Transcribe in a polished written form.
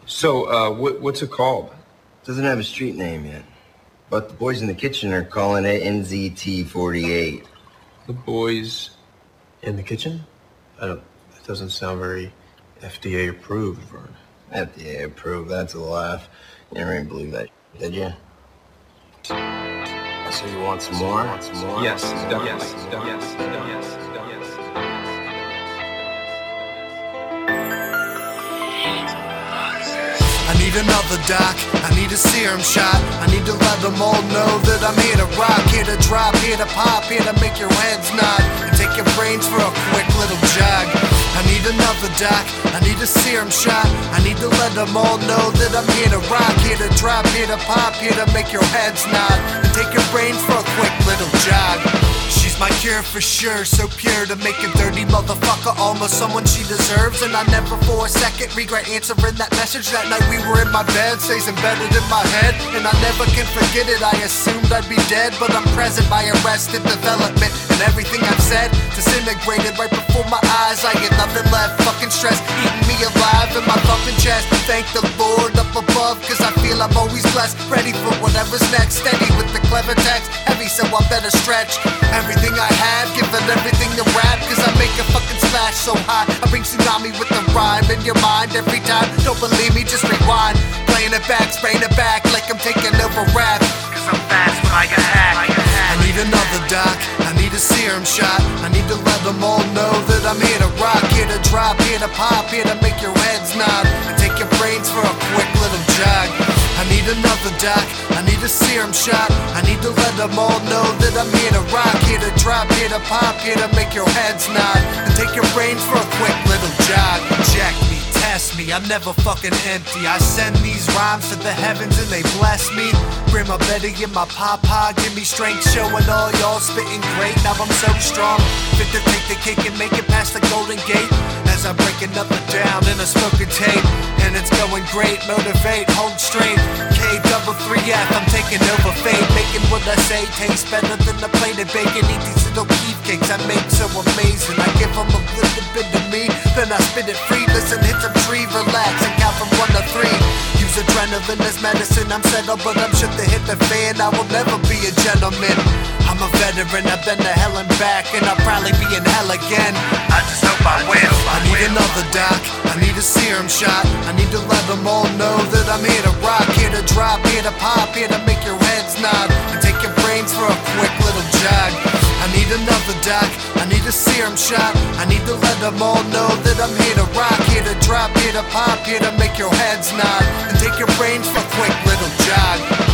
So, what's it called? Doesn't have a street name yet. But the boys in the kitchen are calling it NZT48. The boys in the kitchen? That doesn't sound very FDA approved, Vern. FDA approved, that's a laugh. You never even believe that, did you? So you want some more? Yes, definitely. Yes. I need another doc, I need a serum shot. I need to let them all know that I'm here to rock, here to drop, here to pop, here to make your heads nod and take your brains for a quick little jog. I need another doc, I need a serum shot. I need to let them all know that I'm here to rock, here to drop, here to pop, here to make your heads nod and take your brains for a quick little jog. She's my cure for sure, so pure to make a dirty motherfucker almost someone she deserves. And I never for a second regret answering that message that night we were in my bed, stays embedded in my head. And I never can forget it, I assumed I'd be dead, but I'm present by arrested development. And everything I've said disintegrated right before my eyes. I get nothing left, fucking stress eating me alive in my thumping chest. Thank the Lord up above, cause I feel I'm always blessed, ready for whatever's next. Steady with the clever text, heavy so I better stretch everything I have, giving everything to rap, cause I make a fucking splash so high. I bring tsunami with the rhyme in your mind every time. Don't believe me, just rewind. Playing it back, spraying it back like I'm taking over rap, cause I'm fast when I get hacked. I need another doc, I need a serum shot. I need to let them all know that I'm here to rock, here to drop, here to pop, here to make your heads nod and take your brains for a quick little jog. I need another doc, I need a serum shot. I need to let them all know that I'm here to rock, here to drop, here to pop, here to make your heads nod and take your brains for a quick little jog. Check me, test me, I'm never fucking empty. I send these rhymes to the heavens and they bless me. Bring my Betty and my papa, give me strength, showing all y'all spitting great. Now I'm so strong, fit to take the cake and make it past the Golden Gate. As I break another down in a spoken tape, and it's going great, motivate, hold straight. K3F, I'm taking over fate, making what I say taste better than a plate of bacon. Eat these little beef cakes I make so amazing. I give them a little bit of me, then I spit it free. Listen, hit some tree, relax and count from 1 to 3. Use adrenaline as medicine, I'm settled, but I'm sure to hit the fan. I will never be a gentleman. I'm a veteran, I've been to hell and back, and I'll probably be in hell again. I just hope I win. I need another doc, I need a serum shot. I need to let them all know that I'm here to rock, here to drop, here to pop, here to make your heads nod and take your brains for a quick little jog. I need another doc, I need a serum shot. I need to let them all know that I'm here to rock, here to drop, here to pop, here to make your heads nod and take your brains for a quick little jog.